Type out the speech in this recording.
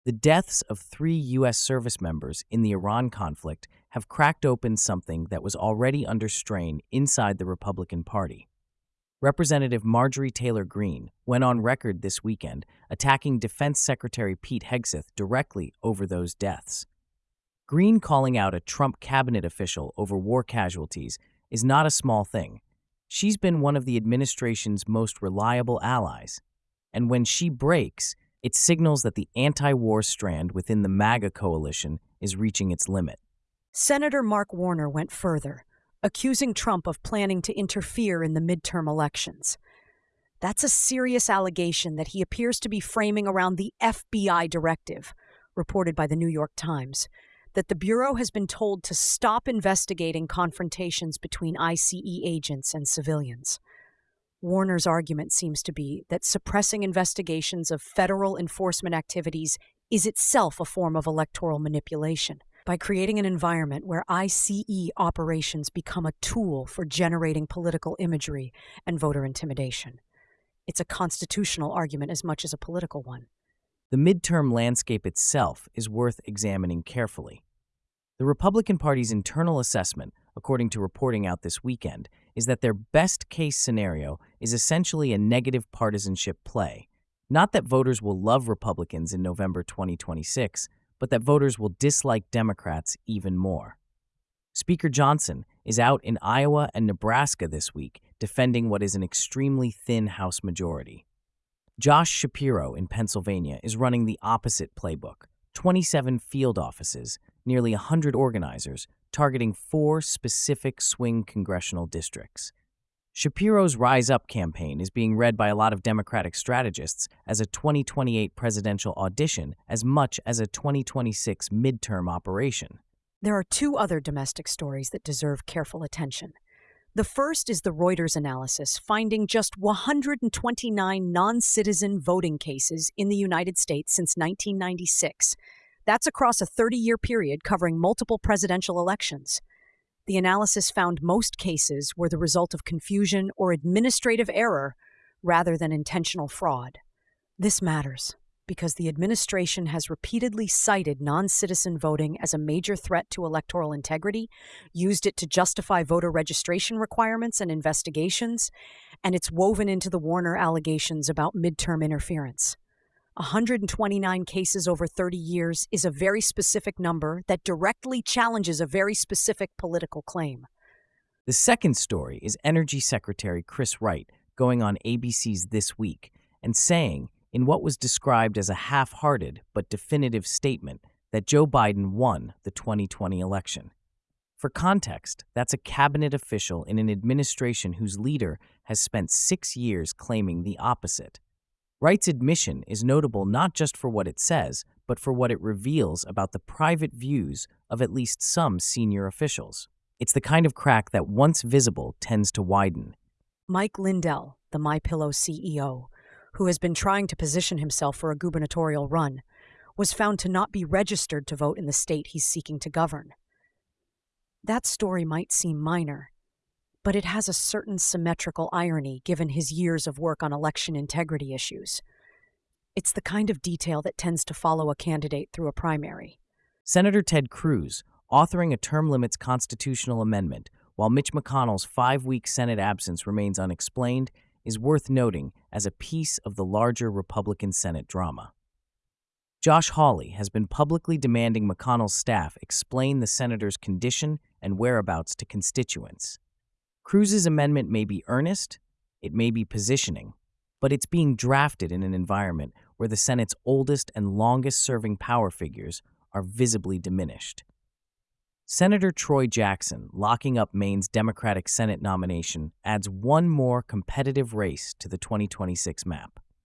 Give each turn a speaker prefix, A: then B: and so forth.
A: The deaths of 3 U.S. service members in the Iran conflict have cracked open something that was already under strain inside the Republican Party. Representative Marjorie Taylor Greene went on record this weekend attacking Defense Secretary Pete Hegseth directly over those deaths. Greene calling out a Trump cabinet official over war casualties is not a small thing. She's been one of the administration's most reliable allies. And when she breaks, it signals that the anti-war strand within the MAGA coalition is reaching its limit.
B: Senator Mark Warner went further, accusing Trump of planning to interfere in the midterm elections. That's a serious allegation that he appears to be framing around the FBI directive, reported by the New York Times, that the Bureau has been told to stop investigating confrontations between ICE agents and civilians. Warner's argument seems to be that suppressing investigations of federal enforcement activities is itself a form of electoral manipulation, by creating an environment where ICE operations become a tool for generating political imagery and voter intimidation. It's a constitutional argument as much as a political one.
A: The midterm landscape itself is worth examining carefully. The Republican Party's internal assessment, according to reporting out this weekend, is that their best-case scenario is essentially a negative partisanship play. Not that voters will love Republicans in November 2026, but that voters will dislike Democrats even more. Speaker Johnson is out in Iowa and Nebraska this week defending what is an extremely thin House majority. Josh Shapiro in Pennsylvania is running the opposite playbook: 27 field offices, nearly 100 organizers, targeting 4 specific swing congressional districts. Shapiro's Rise Up campaign is being read by a lot of Democratic strategists as a 2028 presidential audition as much as a 2026 midterm operation.
B: There are 2 other domestic stories that deserve careful attention. The first is the Reuters analysis finding just 129 non-citizen voting cases in the United States since 1996. That's across a 30-year period covering multiple presidential elections. The analysis found most cases were the result of confusion or administrative error rather than intentional fraud. This matters because the administration has repeatedly cited non-citizen voting as a major threat to electoral integrity, used it to justify voter registration requirements and investigations, and it's woven into the Warner allegations about midterm interference. 129 cases over 30 years is a very specific number that directly challenges a very specific political claim.
A: The second story is Energy Secretary Chris Wright going on ABC's This Week and saying, in what was described as a half-hearted but definitive statement, that Joe Biden won the 2020 election. For context, that's a cabinet official in an administration whose leader has spent 6 years claiming the opposite. Wright's admission is notable not just for what it says, but for what it reveals about the private views of at least some senior officials. It's the kind of crack that, once visible, tends to widen.
B: Mike Lindell, the MyPillow CEO, who has been trying to position himself for a gubernatorial run, was found to not be registered to vote in the state he's seeking to govern. That story might seem minor, but it has a certain symmetrical irony given his years of work on election integrity issues. It's the kind of detail that tends to follow a candidate through a primary.
A: Senator Ted Cruz, authoring a term limits constitutional amendment while Mitch McConnell's 5-week Senate absence remains unexplained, is worth noting as a piece of the larger Republican Senate drama. Josh Hawley has been publicly demanding McConnell's staff explain the senator's condition and whereabouts to constituents. Cruz's amendment may be earnest, it may be positioning, but it's being drafted in an environment where the Senate's oldest and longest-serving power figures are visibly diminished. Senator Troy Jackson locking up Maine's Democratic Senate nomination adds one more competitive race to the 2026 map.